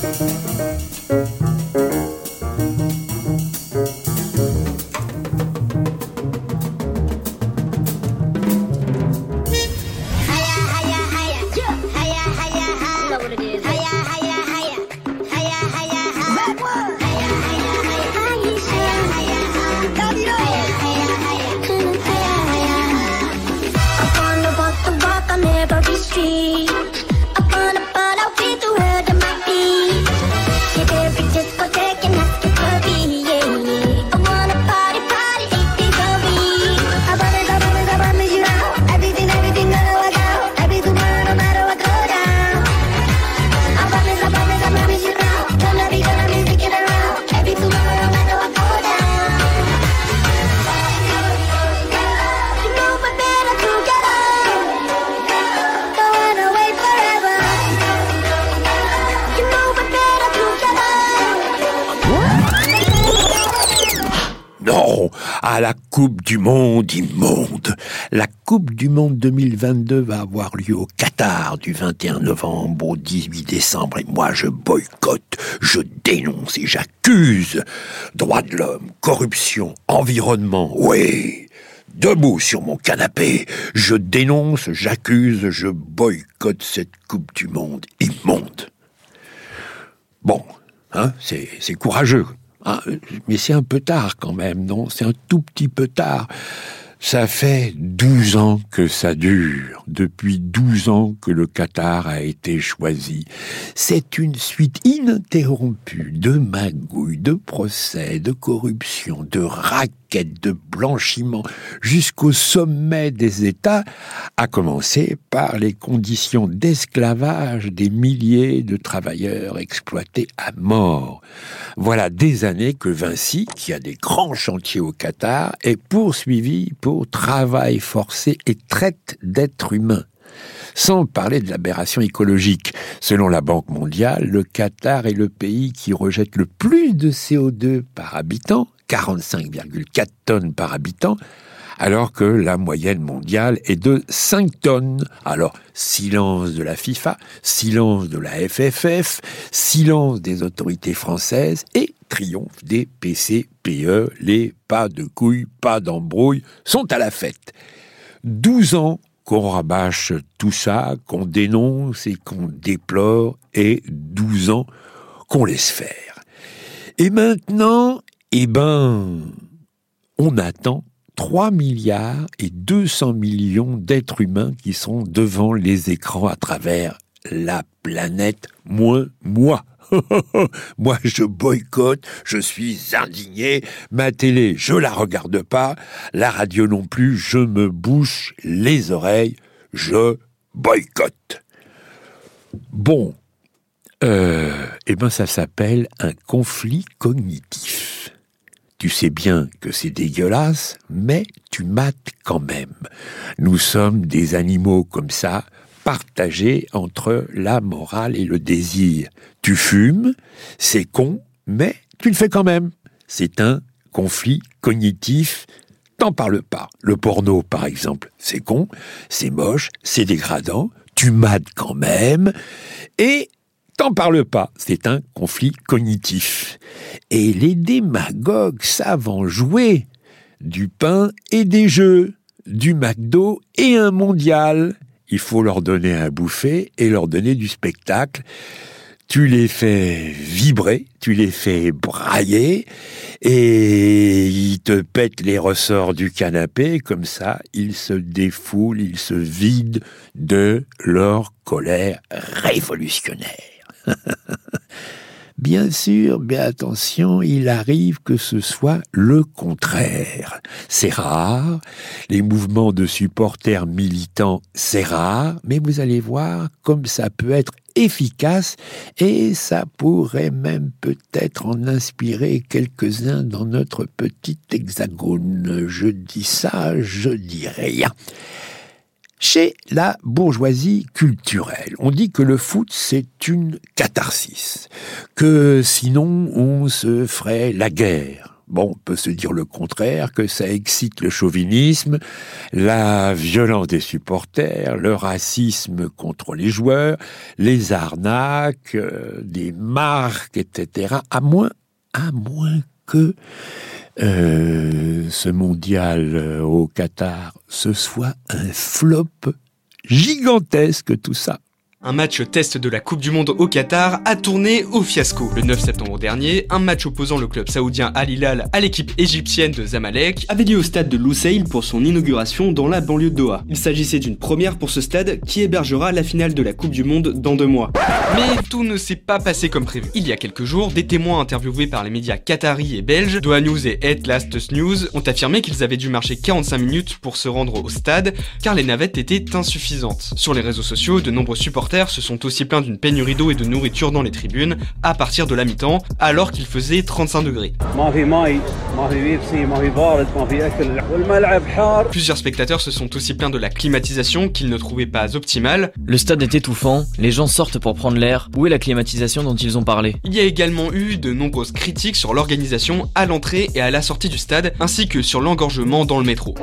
À la Coupe du Monde immonde. La Coupe du Monde 2022 va avoir lieu au Qatar du 21 novembre au 18 décembre et moi je boycotte, je dénonce et j'accuse. Droits de l'homme, corruption, environnement, oui. Debout sur mon canapé, je dénonce, j'accuse, je boycotte cette Coupe du Monde immonde. Bon, c'est courageux. Mais c'est un peu tard quand même, non ? C'est un tout petit peu tard. Ça fait 12 ans que ça dure. Depuis 12 ans que le Qatar a été choisi. C'est une suite ininterrompue de magouilles, de procès, de corruption, de raquettes, de blanchiment, jusqu'au sommet des États, à commencer par les conditions d'esclavage des milliers de travailleurs exploités à mort. Voilà des années que Vinci, qui a des grands chantiers au Qatar, est poursuivi pour travail forcé et traite d'êtres humains. Sans parler de l'aberration écologique. Selon la Banque mondiale, le Qatar est le pays qui rejette le plus de CO2 par habitant, 45,4 tonnes par habitant, alors que la moyenne mondiale est de 5 tonnes. Alors, silence de la FIFA, silence de la FFF, silence des autorités françaises et triomphe des PCPE. Les pas de couilles, pas d'embrouille sont à la fête. 12 ans qu'on rabâche tout ça, qu'on dénonce et qu'on déplore, et 12 ans qu'on laisse faire. Et maintenant, on attend 3 milliards et 200 millions d'êtres humains qui sont devant les écrans à travers la planète, moins moi. Moi, je boycotte, je suis indigné, ma télé, je la regarde pas, la radio non plus, je me bouche les oreilles, je boycotte. Bon, ça s'appelle un conflit cognitif. Tu sais bien que c'est dégueulasse, mais tu mates quand même. Nous sommes des animaux comme ça, partagés entre la morale et le désir. Tu fumes, c'est con, mais tu le fais quand même. C'est un conflit cognitif, t'en parles pas. Le porno, par exemple, c'est con, c'est moche, c'est dégradant, tu mates quand même, et t'en parles pas. C'est un conflit cognitif. Et les démagogues savent en jouer. Du pain et des jeux, du McDo et un mondial. Il faut leur donner à bouffer et leur donner du spectacle. Tu les fais vibrer, tu les fais brailler, et ils te pètent les ressorts du canapé, comme ça, ils se défoulent, ils se vident de leur colère révolutionnaire. Bien sûr, mais attention, il arrive que ce soit le contraire. C'est rare, les mouvements de supporters militants, c'est rare, mais vous allez voir comme ça peut être efficace et ça pourrait même peut-être en inspirer quelques-uns dans notre petit hexagone. Je dis ça, je dis rien. Chez la bourgeoisie culturelle, on dit que le foot, c'est une catharsis, que sinon on se ferait la guerre. Bon, on peut se dire le contraire, que ça excite le chauvinisme, la violence des supporters, le racisme contre les joueurs, les arnaques, des marques, etc. À moins que ce mondial au Qatar, ce soit un flop gigantesque, tout ça. Un match test de la Coupe du Monde au Qatar a tourné au fiasco. Le 9 septembre dernier, un match opposant le club saoudien Al Hilal à l'équipe égyptienne de Zamalek avait lieu au stade de Lusail pour son inauguration dans la banlieue de Doha. Il s'agissait d'une première pour ce stade qui hébergera la finale de la Coupe du Monde dans 2 mois. Mais tout ne s'est pas passé comme prévu. Il y a quelques jours, des témoins interviewés par les médias qataris et belges, Doha News et Het Laatste Nieuws, ont affirmé qu'ils avaient dû marcher 45 minutes pour se rendre au stade car les navettes étaient insuffisantes. Sur les réseaux sociaux, de nombreux supporters se sont aussi plaints d'une pénurie d'eau et de nourriture dans les tribunes à partir de la mi-temps, alors qu'il faisait 35 degrés. Plusieurs spectateurs se sont aussi plaints de la climatisation qu'ils ne trouvaient pas optimale. Le stade est étouffant, les gens sortent pour prendre l'air. Où est la climatisation dont ils ont parlé ? Il y a également eu de nombreuses critiques sur l'organisation à l'entrée et à la sortie du stade, ainsi que sur l'engorgement dans le métro.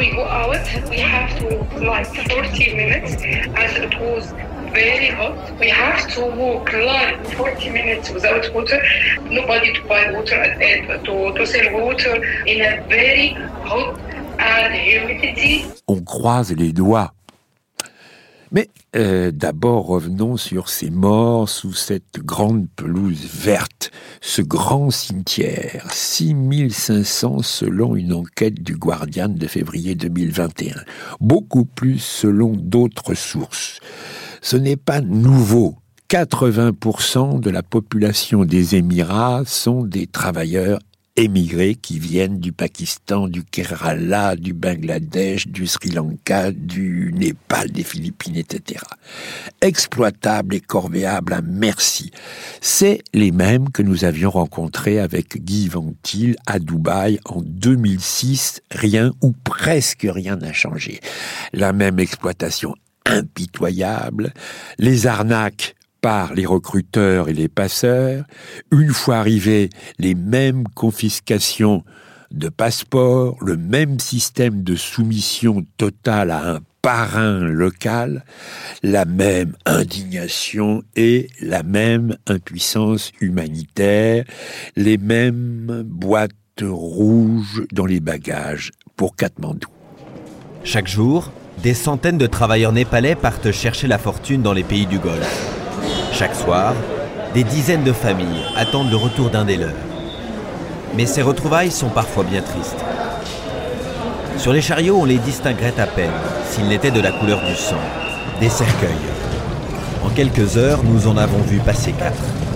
Very hot. We have to walk like 40 minutes without water. Nobody to buy water to sell water in a very hot and humidity. On croise les doigts. Mais d'abord, revenons sur ces morts sous cette grande pelouse verte, ce grand cimetière, 6500 selon une enquête du Guardian de février 2021, beaucoup plus selon d'autres sources. Ce n'est pas nouveau. 80% de la population des Émirats sont des travailleurs émigrés qui viennent du Pakistan, du Kerala, du Bangladesh, du Sri Lanka, du Népal, des Philippines, etc. Exploitables et corvéables à merci. C'est les mêmes que nous avions rencontrés avec Guy Van Til à Dubaï en 2006. Rien ou presque rien n'a changé. La même exploitation impitoyable, les arnaques par les recruteurs et les passeurs, une fois arrivés, les mêmes confiscations de passeports, le même système de soumission totale à un parrain local, la même indignation et la même impuissance humanitaire, les mêmes boîtes rouges dans les bagages pour Katmandou. Chaque jour, des centaines de travailleurs népalais partent chercher la fortune dans les pays du Golfe. Chaque soir, des dizaines de familles attendent le retour d'un des leurs. Mais ces retrouvailles sont parfois bien tristes. Sur les chariots, on les distinguerait à peine, s'ils n'étaient de la couleur du sang, des cercueils. En quelques heures, nous en avons vu passer 4.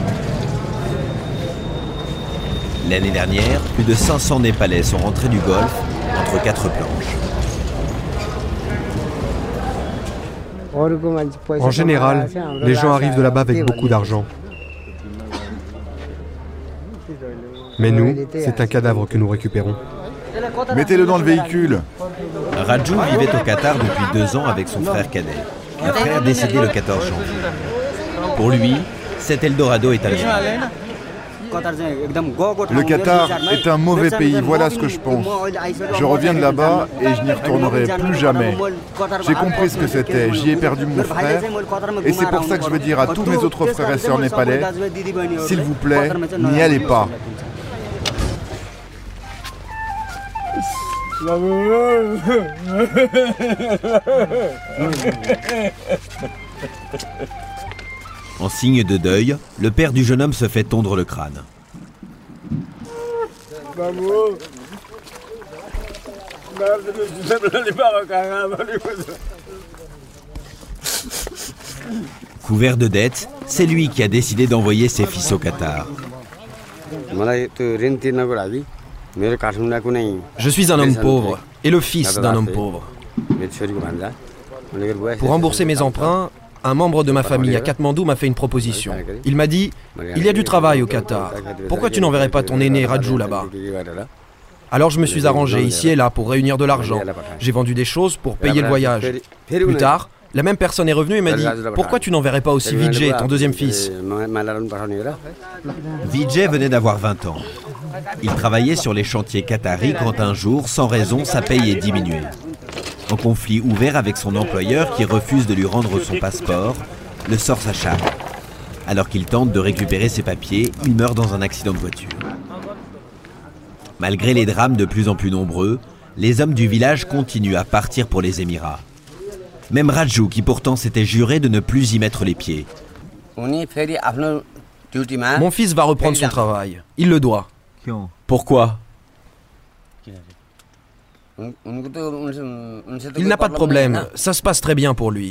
L'année dernière, plus de 500 Népalais sont rentrés du Golfe entre 4 planches. En général, les gens arrivent de là-bas avec beaucoup d'argent. Mais nous, c'est un cadavre que nous récupérons. Mettez-le dans le véhicule. Raju vivait au Qatar depuis 2 ans avec son frère cadet, un frère décédé le 14 janvier. Pour lui, cet Eldorado est amusant. Le Qatar est un mauvais pays, voilà ce que je pense. Je reviens de là-bas et je n'y retournerai plus jamais. J'ai compris ce que c'était, j'y ai perdu mon frère et c'est pour ça que je veux dire à tous mes autres frères et sœurs népalais, s'il vous plaît, n'y allez pas. En signe de deuil, le père du jeune homme se fait tondre le crâne. Couvert de dettes, c'est lui qui a décidé d'envoyer ses fils au Qatar. Je suis un homme pauvre et le fils d'un homme pauvre. Pour rembourser mes emprunts, un membre de ma famille à Katmandou m'a fait une proposition. Il m'a dit « Il y a du travail au Qatar. Pourquoi tu n'enverrais pas ton aîné Raju là-bas ?» Alors je me suis arrangé ici et là pour réunir de l'argent. J'ai vendu des choses pour payer le voyage. Plus tard, la même personne est revenue et m'a dit « Pourquoi tu n'enverrais pas aussi Vijay, ton deuxième fils ?» Vijay venait d'avoir 20 ans. Il travaillait sur les chantiers qataris quand un jour, sans raison, sa paye est diminuée. En conflit ouvert avec son employeur qui refuse de lui rendre son passeport, le sort s'acharne. Alors qu'il tente de récupérer ses papiers, il meurt dans un accident de voiture. Malgré les drames de plus en plus nombreux, les hommes du village continuent à partir pour les Émirats. Même Raju, qui pourtant s'était juré de ne plus y mettre les pieds. Mon fils va reprendre son travail. Il le doit. Pourquoi ? Il n'a pas de problème. Ça se passe très bien pour lui.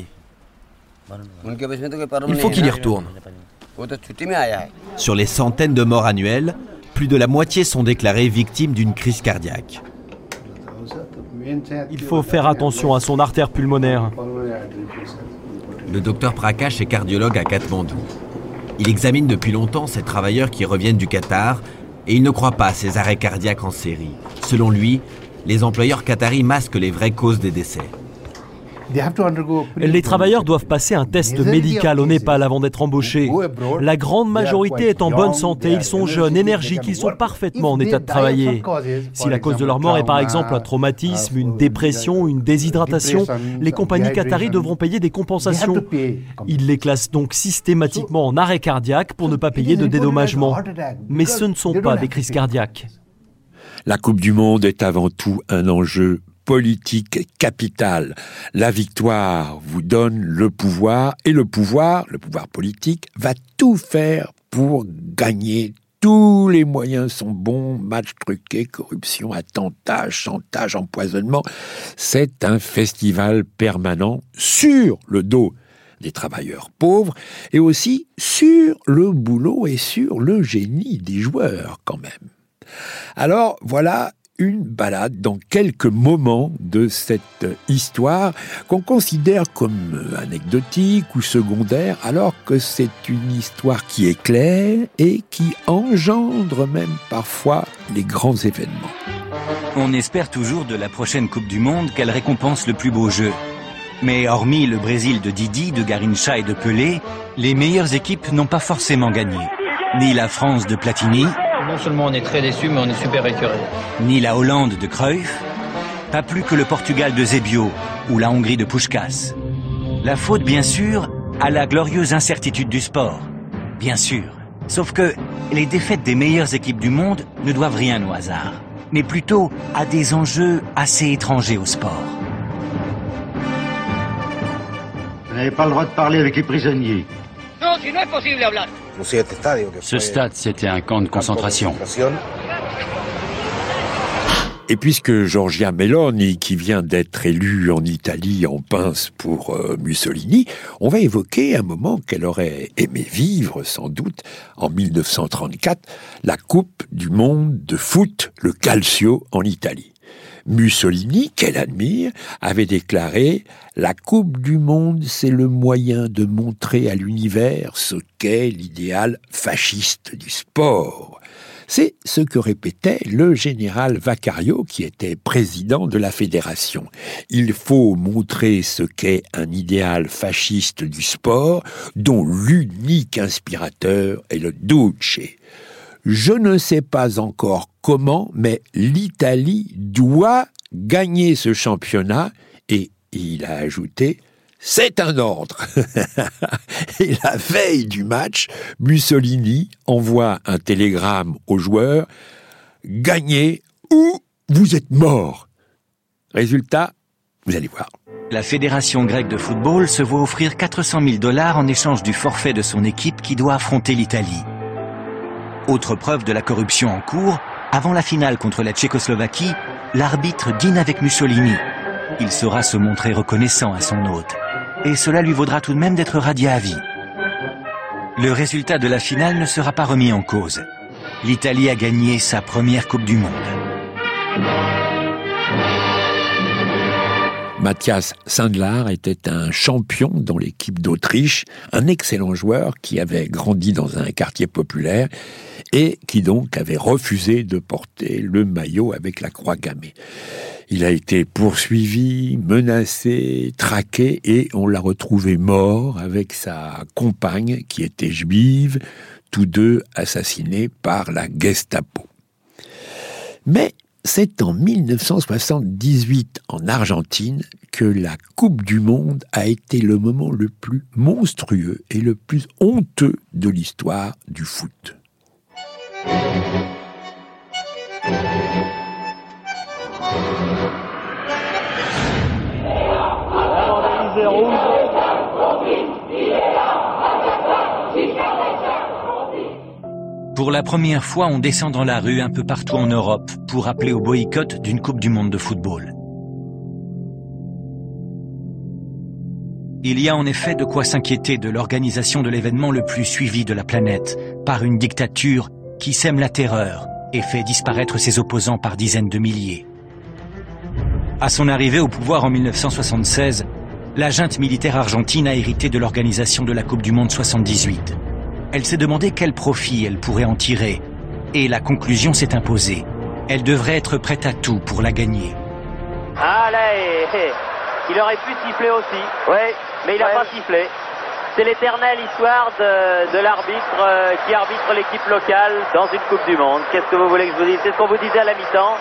Il faut qu'il y retourne. Sur les centaines de morts annuelles, plus de la moitié sont déclarées victimes d'une crise cardiaque. Il faut faire attention à son artère pulmonaire. Le docteur Prakash est cardiologue à Katmandou. Il examine depuis longtemps ces travailleurs qui reviennent du Qatar et il ne croit pas à ces arrêts cardiaques en série. Selon lui, les employeurs qataris masquent les vraies causes des décès. Les travailleurs doivent passer un test médical au Népal avant d'être embauchés. La grande majorité est en bonne santé, ils sont jeunes, énergiques, ils sont parfaitement en état de travailler. Si la cause de leur mort est par exemple un traumatisme, une dépression, une déshydratation, les compagnies qataries devront payer des compensations. Ils les classent donc systématiquement en arrêt cardiaque pour ne pas payer de dédommagement. Mais ce ne sont pas des crises cardiaques. La Coupe du Monde est avant tout un enjeu politique capital. La victoire vous donne le pouvoir et le pouvoir politique, va tout faire pour gagner. Tous les moyens sont bons, matchs truqués, corruption, attentats, chantage, empoisonnement. C'est un festival permanent sur le dos des travailleurs pauvres et aussi sur le boulot et sur le génie des joueurs quand même. Alors voilà une balade dans quelques moments de cette histoire qu'on considère comme anecdotique ou secondaire, alors que c'est une histoire qui éclaire et qui engendre même parfois les grands événements. On espère toujours de la prochaine Coupe du Monde qu'elle récompense le plus beau jeu. Mais hormis le Brésil de Didi, de Garrincha et de Pelé, les meilleures équipes n'ont pas forcément gagné. Ni la France de Platini, non seulement on est très déçus, mais on est super écœurés. Ni la Hollande de Cruyff, pas plus que le Portugal de Zébio ou la Hongrie de Puskás. La faute, bien sûr, à la glorieuse incertitude du sport. Bien sûr. Sauf que les défaites des meilleures équipes du monde ne doivent rien au hasard, mais plutôt à des enjeux assez étrangers au sport. Vous n'avez pas le droit de parler avec les prisonniers. Non, sinon est possible hablar. Ce stade, c'était un camp de concentration. Et puisque Giorgia Meloni, qui vient d'être élue en Italie en pince pour Mussolini, on va évoquer un moment qu'elle aurait aimé vivre, sans doute, en 1934, la Coupe du Monde de foot, le Calcio, en Italie. Mussolini, qu'elle admire, avait déclaré « La Coupe du Monde, c'est le moyen de montrer à l'univers ce qu'est l'idéal fasciste du sport ». C'est ce que répétait le général Vaccario, qui était président de la fédération. Il faut montrer ce qu'est un idéal fasciste du sport, dont l'unique inspirateur est le Duce. Je ne sais pas encore comment, mais l'Italie doit gagner ce championnat, et il a ajouté « C'est un ordre !» Et la veille du match, Mussolini envoie un télégramme aux joueurs « Gagnez ou vous êtes morts !» Résultat, vous allez voir. La Fédération grecque de football se voit offrir 400 000 $ en échange du forfait de son équipe qui doit affronter l'Italie. Autre preuve de la corruption en cours, avant la finale contre la Tchécoslovaquie, l'arbitre dîne avec Mussolini. Il saura se montrer reconnaissant à son hôte. Et cela lui vaudra tout de même d'être radié à vie. Le résultat de la finale ne sera pas remis en cause. L'Italie a gagné sa première Coupe du Monde. Matthias Sandler était un champion dans l'équipe d'Autriche, un excellent joueur qui avait grandi dans un quartier populaire et qui donc avait refusé de porter le maillot avec la croix gammée. Il a été poursuivi, menacé, traqué et on l'a retrouvé mort avec sa compagne qui était juive, tous deux assassinés par la Gestapo. Mais c'est en 1978, en Argentine, que la Coupe du Monde a été le moment le plus monstrueux et le plus honteux de l'histoire du foot. Pour la première fois, on descend dans la rue un peu partout en Europe pour appeler au boycott d'une Coupe du Monde de football. Il y a en effet de quoi s'inquiéter de l'organisation de l'événement le plus suivi de la planète par une dictature qui sème la terreur et fait disparaître ses opposants par dizaines de milliers. À son arrivée au pouvoir en 1976, la junte militaire argentine a hérité de l'organisation de la Coupe du Monde 78. Elle s'est demandé quel profit elle pourrait en tirer, et la conclusion s'est imposée. Elle devrait être prête à tout pour la gagner. Ah là, il aurait pu siffler aussi, oui, mais il n'a pas sifflé. C'est l'éternelle histoire de l'arbitre qui arbitre l'équipe locale dans une Coupe du Monde. Qu'est-ce que vous voulez que je vous dise? C'est ce qu'on vous disait à la mi-temps.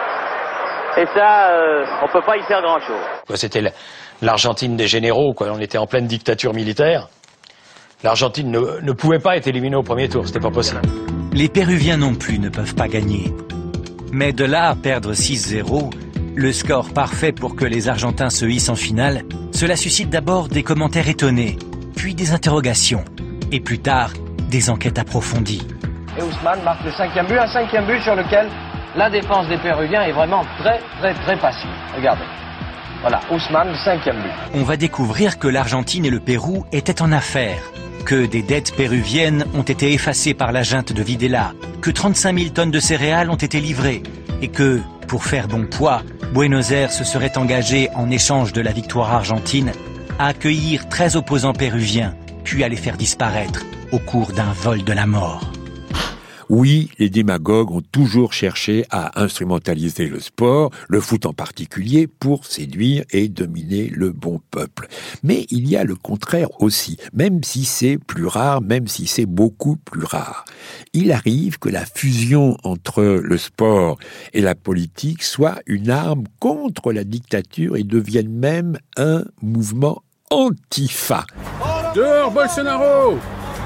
Et ça, on peut pas y faire grand-chose. C'était l'Argentine des généraux, quoi. On était en pleine dictature militaire. L'Argentine ne pouvait pas être éliminée au premier tour, c'était pas possible. Les Péruviens non plus ne peuvent pas gagner. Mais de là à perdre 6-0, le score parfait pour que les Argentins se hissent en finale, cela suscite d'abord des commentaires étonnés, puis des interrogations, et plus tard, des enquêtes approfondies. Et Ousmane marque le 5e but, un 5e but sur lequel la défense des Péruviens est vraiment très passive. Regardez. Voilà, Ousmane, le 5e but. On va découvrir que l'Argentine et le Pérou étaient en affaires, que des dettes péruviennes ont été effacées par la junte de Videla, que 35 000 tonnes de céréales ont été livrées, et que, pour faire bon poids, Buenos Aires se serait engagé, en échange de la victoire argentine, à accueillir 13 opposants péruviens, puis à les faire disparaître au cours d'un vol de la mort. Oui, les démagogues ont toujours cherché à instrumentaliser le sport, le foot en particulier, pour séduire et dominer le bon peuple. Mais il y a le contraire aussi, même si c'est plus rare, même si c'est beaucoup plus rare. Il arrive que la fusion entre le sport et la politique soit une arme contre la dictature et devienne même un mouvement antifa. Dehors Bolsonaro!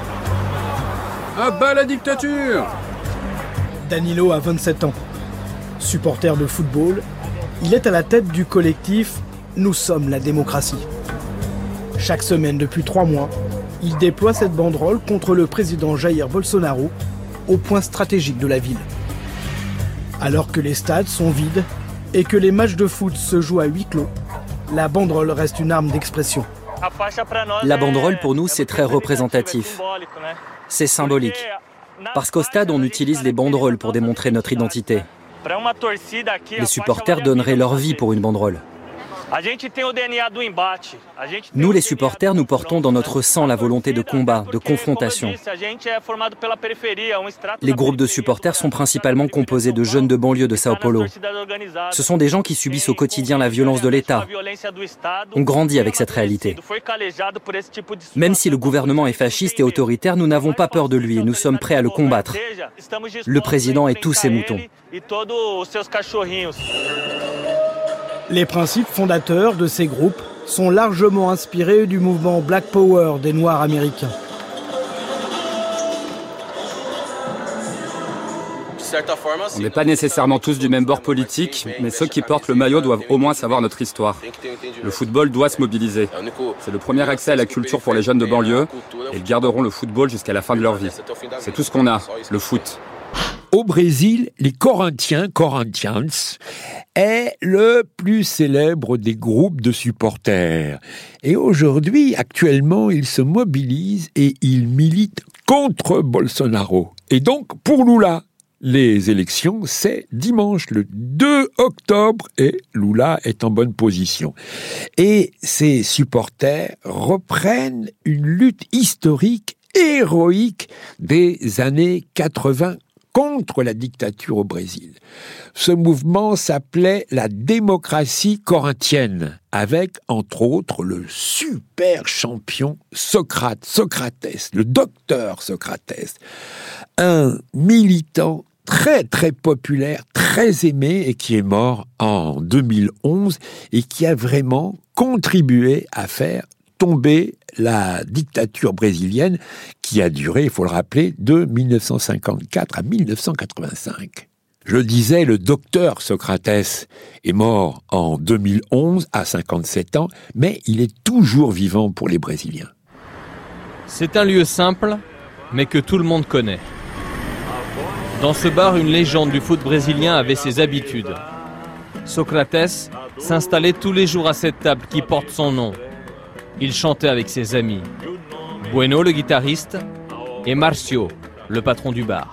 À bas la dictature! Danilo a 27 ans. Supporter de football, il est à la tête du collectif « Nous sommes la démocratie ». Chaque semaine depuis 3 mois, il déploie cette banderole contre le président Jair Bolsonaro au point stratégique de la ville. Alors que les stades sont vides et que les matchs de foot se jouent à huis clos, la banderole reste une arme d'expression. La banderole pour nous c'est très représentatif. C'est symbolique. Parce qu'au stade, on utilise les banderoles pour démontrer notre identité. Les supporters donneraient leur vie pour une banderole. Nous, les supporters, nous portons dans notre sang la volonté de combat, de confrontation. Les groupes de supporters sont principalement composés de jeunes de banlieue de Sao Paulo. Ce sont des gens qui subissent au quotidien la violence de l'État. On grandit avec cette réalité. Même si le gouvernement est fasciste et autoritaire, nous n'avons pas peur de lui et nous sommes prêts à le combattre. Le président et tous ses moutons. Les principes fondateurs de ces groupes sont largement inspirés du mouvement Black Power des Noirs américains. On n'est pas nécessairement tous du même bord politique, mais ceux qui portent le maillot doivent au moins savoir notre histoire. Le football doit se mobiliser. C'est le premier accès à la culture pour les jeunes de banlieue, et ils garderont le football jusqu'à la fin de leur vie. C'est tout ce qu'on a, le foot. Au Brésil, les Corinthians est le plus célèbre des groupes de supporters. Et aujourd'hui, actuellement, ils se mobilisent et ils militent contre Bolsonaro. Et donc, pour Lula, les élections, c'est dimanche, le 2 octobre, et Lula est en bonne position. Et ces supporters reprennent une lutte historique, héroïque des années 80 contre la dictature au Brésil. Ce mouvement s'appelait la démocratie corinthienne, avec, entre autres, le super champion Socrates, le docteur Socrates, un militant très très populaire, très aimé et qui est mort en 2011 et qui a vraiment contribué à faire tomber la dictature brésilienne qui a duré, il faut le rappeler, de 1954 à 1985. Je le disais, le docteur Socrates est mort en 2011 à 57 ans, mais il est toujours vivant pour les Brésiliens. C'est un lieu simple, mais que tout le monde connaît. Dans ce bar, une légende du foot brésilien avait ses habitudes. Socrates s'installait tous les jours à cette table qui porte son nom. Il chantait avec ses amis. Bueno, le guitariste, et Marcio, le patron du bar.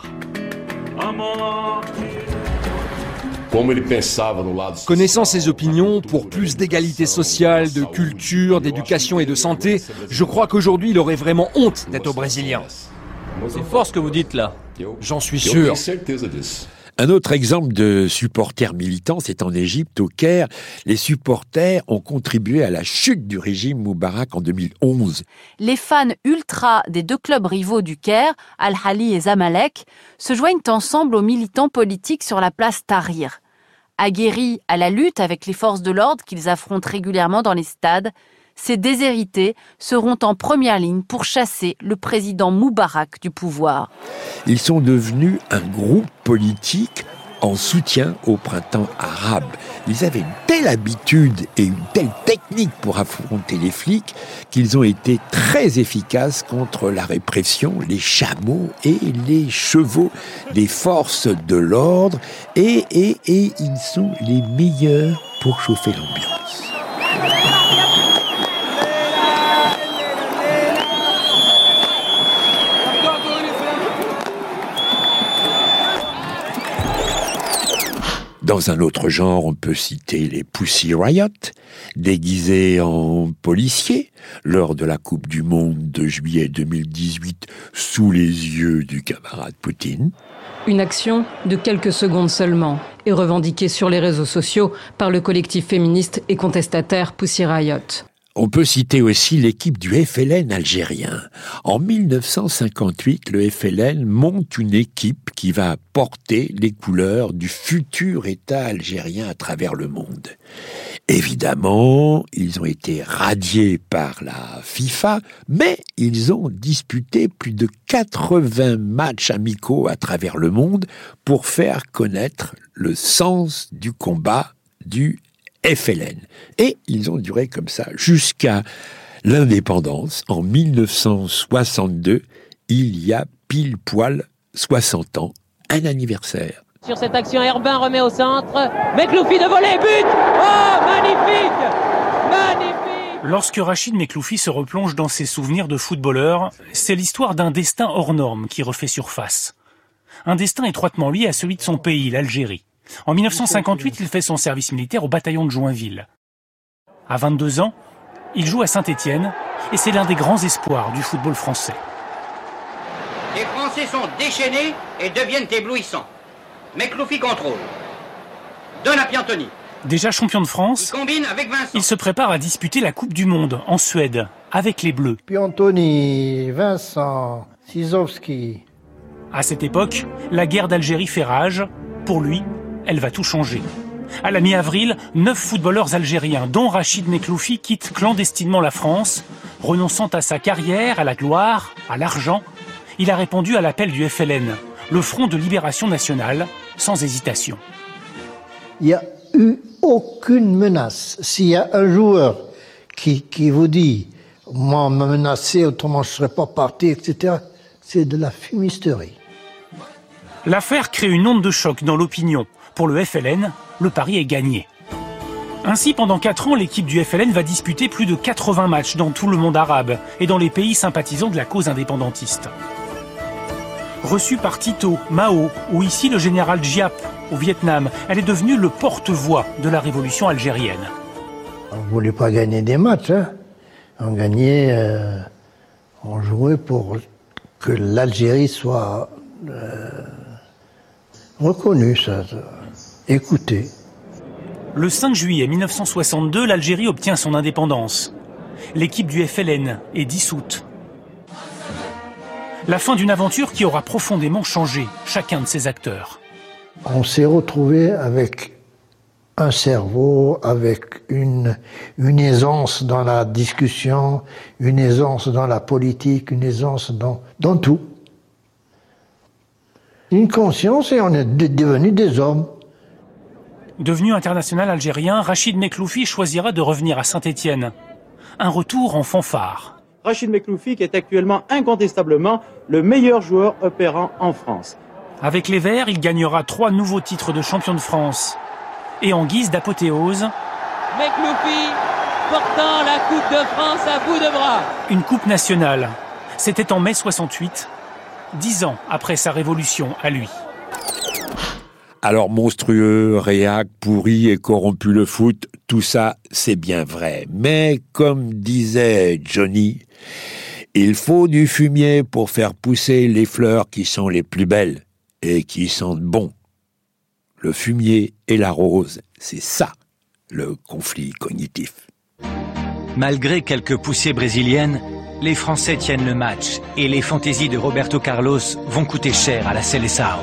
Connaissant ses opinions pour plus d'égalité sociale, de culture, d'éducation et de santé, je crois qu'aujourd'hui il aurait vraiment honte d'être brésilien. C'est fort ce que vous dites là. J'en suis sûr. Un autre exemple de supporters militants, c'est en Égypte, au Caire. Les supporters ont contribué à la chute du régime Moubarak en 2011. Les fans ultra des deux clubs rivaux du Caire, Al-Ahly et Zamalek, se joignent ensemble aux militants politiques sur la place Tahrir. Aguerris à la lutte avec les forces de l'ordre qu'ils affrontent régulièrement dans les stades, ces déshérités seront en première ligne pour chasser le président Moubarak du pouvoir. Ils sont devenus un groupe politique en soutien au printemps arabe. Ils avaient une telle habitude et une telle technique pour affronter les flics qu'ils ont été très efficaces contre la répression, les chameaux et les chevaux des forces de l'ordre et ils sont les meilleurs pour chauffer l'ambiance. Dans un autre genre, on peut citer les Pussy Riot, déguisés en policiers, lors de la Coupe du Monde de juillet 2018, sous les yeux du camarade Poutine. Une action de quelques secondes seulement est revendiquée sur les réseaux sociaux par le collectif féministe et contestataire Pussy Riot. On peut citer aussi l'équipe du FLN algérien. En 1958, le FLN monte une équipe qui va porter les couleurs du futur État algérien à travers le monde. Évidemment, ils ont été radiés par la FIFA, mais ils ont disputé plus de 80 matchs amicaux à travers le monde pour faire connaître le sens du combat du FLN. Et ils ont duré comme ça jusqu'à l'indépendance. En 1962, il y a pile poil 60 ans, un anniversaire. Sur cette action, Herbin remet au centre. Mekloufi de volée, but! Oh, magnifique! Magnifique! Lorsque Rachid Mekloufi se replonge dans ses souvenirs de footballeur, c'est l'histoire d'un destin hors norme qui refait surface. Un destin étroitement lié à celui de son pays, l'Algérie. En 1958, il fait son service militaire au bataillon de Joinville. À 22 ans, il joue à Saint-Étienne et c'est l'un des grands espoirs du football français. Les Français sont déchaînés et deviennent éblouissants. Mekloufi contrôle. Donne à Piantoni. Déjà champion de France, Il combine avec Vincent. il se prépare à disputer la Coupe du Monde en Suède avec les Bleus. Piantoni, Vincent, Sizowski. À cette époque, la guerre d'Algérie fait rage. Pour lui, elle va tout changer. À la mi-avril, 9 footballeurs algériens, dont Rachid Mekloufi, quittent clandestinement la France, renonçant à sa carrière, à la gloire, à l'argent. Il a répondu à l'appel du FLN, le Front de Libération Nationale, sans hésitation. Il n'y a eu aucune menace. S'il y a un joueur qui vous dit « moi, on m'a menacé, autrement je ne serais pas parti, etc. », c'est de la fumisterie. L'affaire crée une onde de choc dans l'opinion. Pour le FLN, le pari est gagné. Ainsi, pendant 4 ans, l'équipe du FLN va disputer plus de 80 matchs dans tout le monde arabe et dans les pays sympathisants de la cause indépendantiste. Reçue par Tito, Mao ou ici le général Giap au Vietnam, elle est devenue le porte-voix de la révolution algérienne. On ne voulait pas gagner des matchs. On gagnait, on jouait pour que l'Algérie soit reconnue, écoutée. Le 5 juillet 1962, l'Algérie obtient son indépendance. L'équipe du FLN est dissoute. La fin d'une aventure qui aura profondément changé chacun de ses acteurs. On s'est retrouvé avec un cerveau, avec une aisance dans la discussion, une aisance dans la politique, une aisance dans tout. Une conscience et on est devenus des hommes. Devenu international algérien, Rachid Mekloufi choisira de revenir à Saint-Étienne. Un retour en fanfare. Rachid Mekloufi qui est actuellement incontestablement le meilleur joueur opérant en France. Avec les Verts, il gagnera 3 nouveaux titres de champion de France. Et en guise d'apothéose, Mekloufi portant la Coupe de France à bout de bras. Une coupe nationale. C'était en mai 68, 10 ans après sa révolution à lui. Alors monstrueux, réac, pourri et corrompu le foot, tout ça c'est bien vrai. Mais comme disait Johnny, il faut du fumier pour faire pousser les fleurs qui sont les plus belles et qui sentent bon. Le fumier et la rose, c'est ça, le conflit cognitif. Malgré quelques poussées brésiliennes, les Français tiennent le match et les fantaisies de Roberto Carlos vont coûter cher à la Seleção.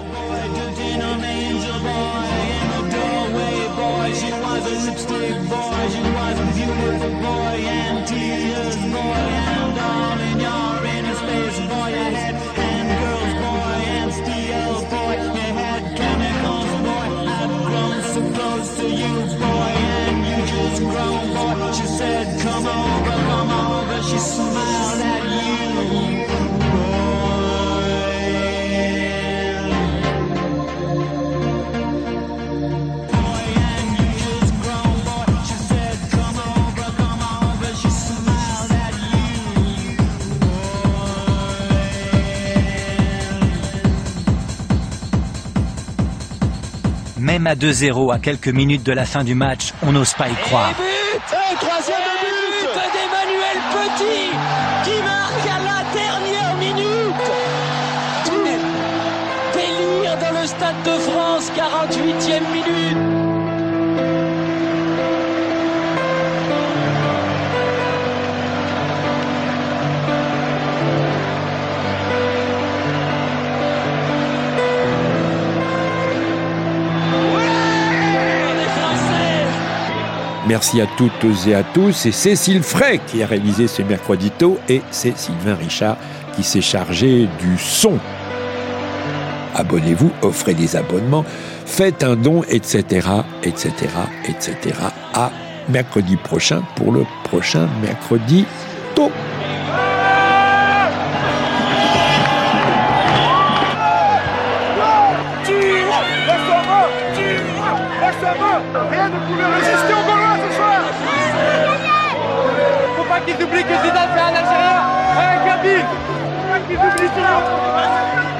Même à 2-0, à quelques minutes de la fin du match, on n'ose pas y croire. Et troisième but d'Emmanuel Petit qui marque à la dernière minute. Délire dans le Stade de France, 48e minute. Merci à toutes et à tous. C'est Cécile Frey qui a réalisé ce Mercredito et c'est Sylvain Richard qui s'est chargé du son. Abonnez-vous, offrez des abonnements, faites un don, etc., etc., etc. À mercredi prochain pour le prochain Mercredito. Rien ne pouvait résister aux Gaulois ce soir. Faut pas qu'ils oublient que Zidane c'est un Algérien, un Kabyle. Faut pas qu'ils oublient ça.